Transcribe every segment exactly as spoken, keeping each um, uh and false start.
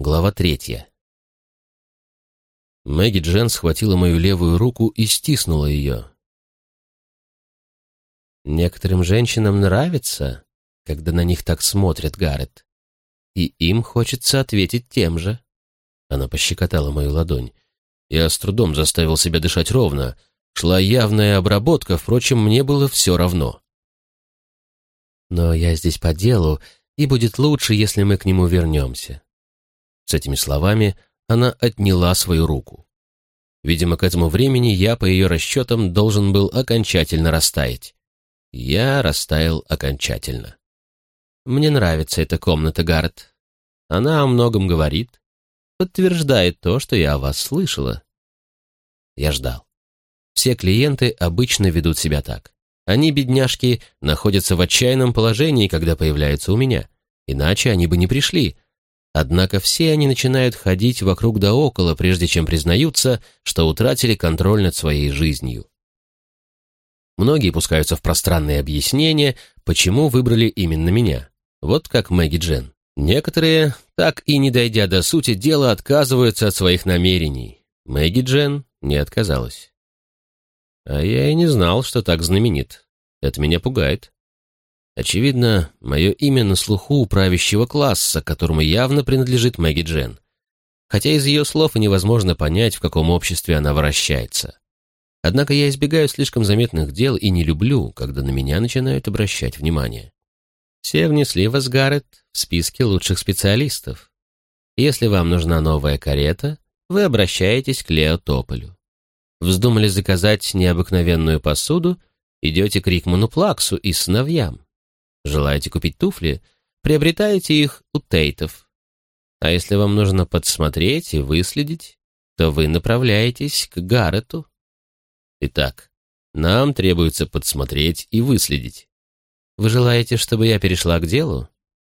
Глава третья. Мэгги Джен схватила мою левую руку и стиснула ее. «Некоторым женщинам нравится, когда на них так смотрят, Гаррет, и им хочется ответить тем же». Она пощекотала мою ладонь. Я с трудом заставил себя дышать ровно. Шла явная обработка, впрочем, мне было все равно. «Но я здесь по делу, и будет лучше, если мы к нему вернемся». С этими словами она отняла свою руку. Видимо, к этому времени я, по ее расчетам, должен был окончательно растаять. Я растаял окончательно. «Мне нравится эта комната, Гаррет. Она о многом говорит, подтверждает то, что я о вас слышала». Я ждал. Все клиенты обычно ведут себя так. Они, бедняжки, находятся в отчаянном положении, когда появляются у меня. Иначе они бы не пришли. Однако все они начинают ходить вокруг да около, прежде чем признаются, что утратили контроль над своей жизнью. Многие пускаются в пространные объяснения, почему выбрали именно меня. Вот как Мэгги Джен. Некоторые, так и не дойдя до сути дела, отказываются от своих намерений. Мэгги Джен не отказалась. А я и не знал, что так знаменит. Это меня пугает. Очевидно, мое имя на слуху у правящего класса, которому явно принадлежит Мэгги Джен. Хотя из ее слов и невозможно понять, в каком обществе она вращается. Однако я избегаю слишком заметных дел и не люблю, когда на меня начинают обращать внимание. Все внесли вас, Гаррет, в списке лучших специалистов. Если вам нужна новая карета, вы обращаетесь к Лео Тополю. Вздумали заказать необыкновенную посуду, идете к Рикману Плаксу и сыновьям. Желаете купить туфли, приобретаете их у Тейтов. А если вам нужно подсмотреть и выследить, то вы направляетесь к Гаррету. Итак, нам требуется подсмотреть и выследить. Вы желаете, чтобы я перешла к делу?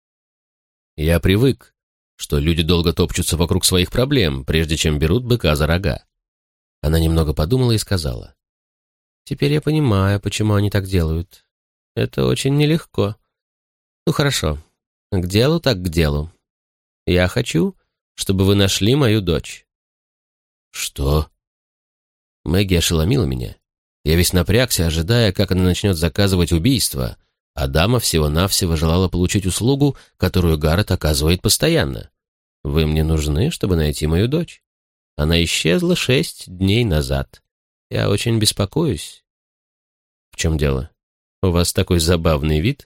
Я привык, что люди долго топчутся вокруг своих проблем, прежде чем берут быка за рога. Она немного подумала и сказала: «Теперь я понимаю, почему они так делают. Это очень нелегко. Ну хорошо, к делу так к делу. Я хочу, чтобы вы нашли мою дочь». «Что?» Мэгги ошеломила меня. Я весь напрягся, ожидая, как она начнет заказывать убийство, а дама всего-навсего желала получить услугу, которую Гаррет оказывает постоянно. «Вы мне нужны, чтобы найти мою дочь. Она исчезла шесть дней назад. Я очень беспокоюсь». «В чем дело? У вас такой забавный вид?»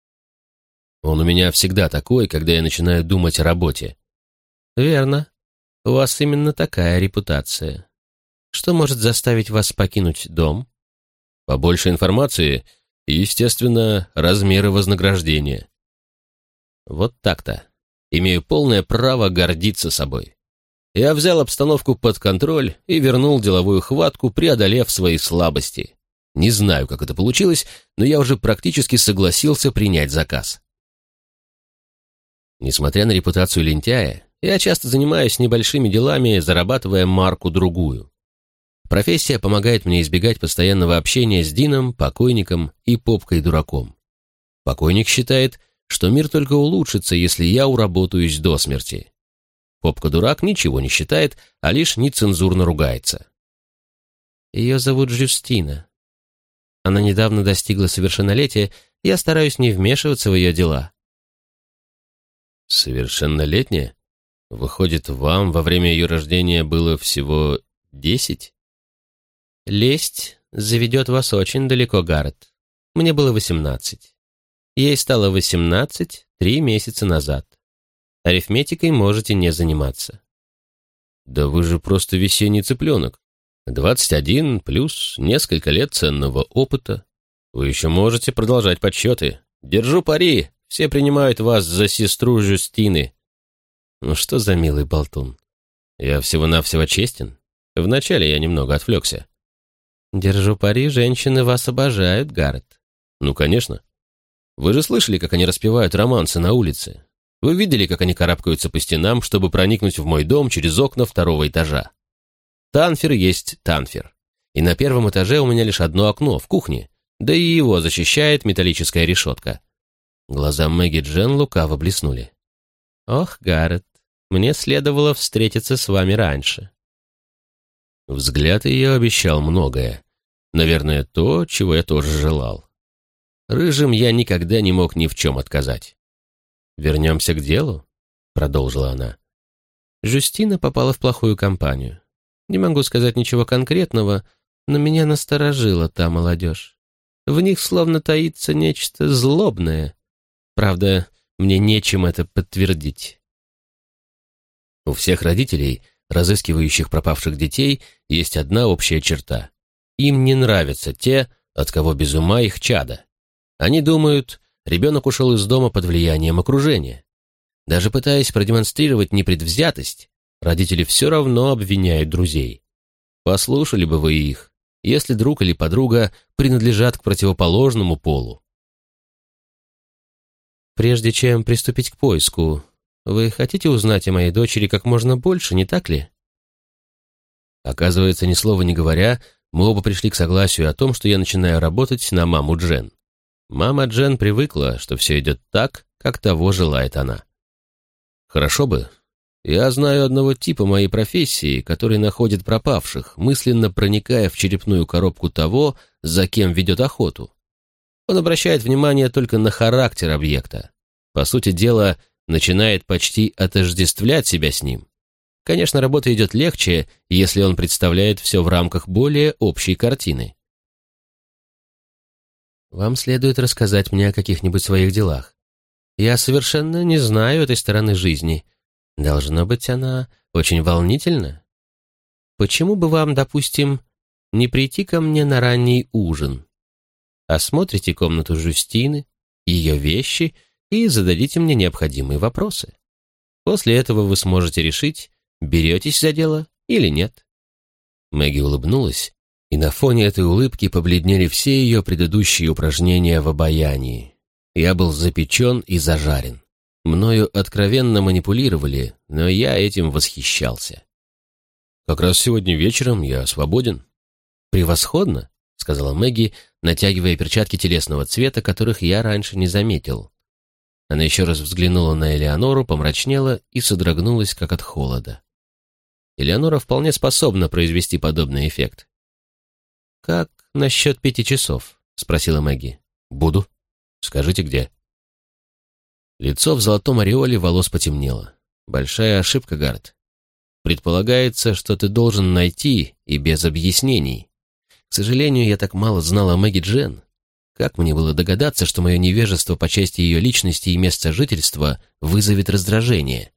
«Он у меня всегда такой, когда я начинаю думать о работе». «Верно. У вас именно такая репутация. Что может заставить вас покинуть дом?» «Побольше информации и, естественно, размеры вознаграждения». «Вот так-то. Имею полное право гордиться собой. Я взял обстановку под контроль и вернул деловую хватку, преодолев свои слабости. Не знаю, как это получилось, но я уже практически согласился принять заказ». Несмотря на репутацию лентяя, я часто занимаюсь небольшими делами, зарабатывая марку-другую. Профессия помогает мне избегать постоянного общения с Дином, покойником и попкой-дураком. Покойник считает, что мир только улучшится, если я уработаюсь до смерти. Попка-дурак ничего не считает, а лишь нецензурно ругается. Ее зовут Жюстина. Она недавно достигла совершеннолетия, я стараюсь не вмешиваться в ее дела. Совершеннолетняя? Выходит, вам во время ее рождения было всего десять? Лесть заведет вас очень далеко, Гаррет. Мне было восемнадцать. Ей стало восемнадцать три месяца назад. Арифметикой можете не заниматься. Да вы же просто весенний цыпленок. двадцать один плюс несколько лет ценного опыта. Вы еще можете продолжать подсчеты. Держу пари, все принимают вас за сестру Жюстины. Ну что за милый болтун. Я всего-навсего честен. Вначале я немного отвлекся. Держу пари, женщины вас обожают, Гаррет. Ну, конечно. Вы же слышали, как они распевают романсы на улице? Вы видели, как они карабкаются по стенам, чтобы проникнуть в мой дом через окна второго этажа? Танфер есть танфер. И на первом этаже у меня лишь одно окно, в кухне, да и его защищает металлическая решетка. Глаза Мэгги Джен лукаво блеснули. Ох, Гаррет, Мне следовало встретиться с вами раньше». Взгляд ее обещал многое. Наверное, то, чего я тоже желал. Рыжим я никогда не мог ни в чем отказать. «Вернемся к делу», — продолжила она. Жюстина попала в плохую компанию. Не могу сказать ничего конкретного, но меня насторожила та молодежь. В них словно таится нечто злобное. Правда, мне нечем это подтвердить. У всех родителей, разыскивающих пропавших детей, есть одна общая черта. Им не нравятся те, от кого без ума их чадо. Они думают, ребенок ушел из дома под влиянием окружения. Даже пытаясь продемонстрировать непредвзятость, родители все равно обвиняют друзей. Послушали бы вы их, если друг или подруга принадлежат к противоположному полу. Прежде чем приступить к поиску, вы хотите узнать о моей дочери как можно больше, не так ли? Оказывается, ни слова не говоря, мы оба пришли к согласию о том, что я начинаю работать на маму Джен. Мама Джен привыкла, что все идет так, как того желает она. Хорошо бы. Я знаю одного типа моей профессии, который находит пропавших, мысленно проникая в черепную коробку того, за кем ведет охоту. Он обращает внимание только на характер объекта. По сути дела, начинает почти отождествлять себя с ним. Конечно, работа идет легче, если он представляет все в рамках более общей картины. Вам следует рассказать мне о каких-нибудь своих делах. Я совершенно не знаю этой стороны жизни. Должно быть, она очень волнительна. Почему бы вам, допустим, не прийти ко мне на ранний ужин? Осмотрите комнату Жюстины, ее вещи и зададите мне необходимые вопросы. После этого вы сможете решить, беретесь за дело или нет. Мэгги улыбнулась, и на фоне этой улыбки побледнели все ее предыдущие упражнения в обаянии. Я был запечен и зажарен. Мною откровенно манипулировали, но я этим восхищался. «Как раз сегодня вечером я свободен». «Превосходно», — сказала Мэгги, натягивая перчатки телесного цвета, которых я раньше не заметил. Она еще раз взглянула на Элеонору, помрачнела и содрогнулась, как от холода. Элеонора вполне способна произвести подобный эффект. «Как насчет пяти часов?» — спросила Мэгги. «Буду. Скажите, где?» Лицо в золотом ореоле волос потемнело. «Большая ошибка, Гаррет. Предполагается, что ты должен найти и без объяснений. К сожалению, я так мало знал о Мэгги Джен. Как мне было догадаться, что мое невежество по части ее личности и места жительства вызовет раздражение?»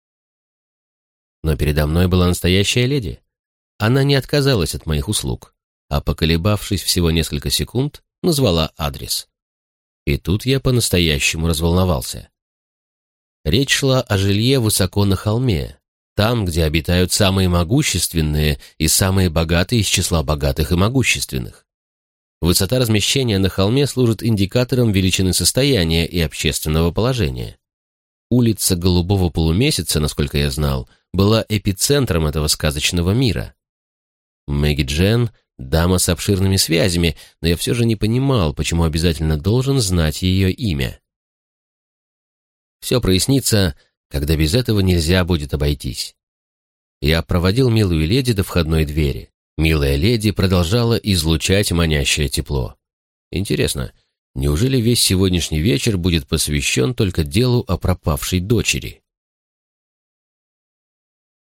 Но передо мной была настоящая леди. Она не отказалась от моих услуг, а, поколебавшись всего несколько секунд, назвала адрес. И тут я по-настоящему разволновался. Речь шла о жилье высоко на холме, там, где обитают самые могущественные и самые богатые из числа богатых и могущественных. Высота размещения на холме служит индикатором величины состояния и общественного положения. Улица Голубого полумесяца, насколько я знал, была эпицентром этого сказочного мира. Мэгги Джен — дама с обширными связями, но я все же не понимал, почему обязательно должен знать ее имя. Все прояснится, когда без этого нельзя будет обойтись. Я проводил милую леди до входной двери. Милая леди продолжала излучать манящее тепло. Интересно, неужели весь сегодняшний вечер будет посвящен только делу о пропавшей дочери?